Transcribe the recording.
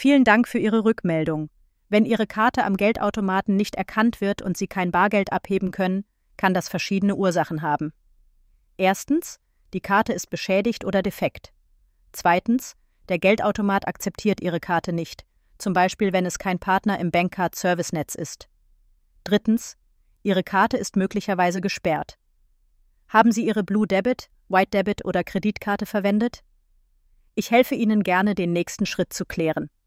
Vielen Dank für Ihre Rückmeldung. Wenn Ihre Karte am Geldautomaten nicht erkannt wird und Sie kein Bargeld abheben können, kann das verschiedene Ursachen haben. Erstens, die Karte ist beschädigt oder defekt. Zweitens, der Geldautomat akzeptiert Ihre Karte nicht, zum Beispiel wenn es kein Partner im Bankcard-Service-Netz ist. Drittens, Ihre Karte ist möglicherweise gesperrt. Haben Sie Ihre Blue Debit, White Debit oder Kreditkarte verwendet? Ich helfe Ihnen gerne, den nächsten Schritt zu klären.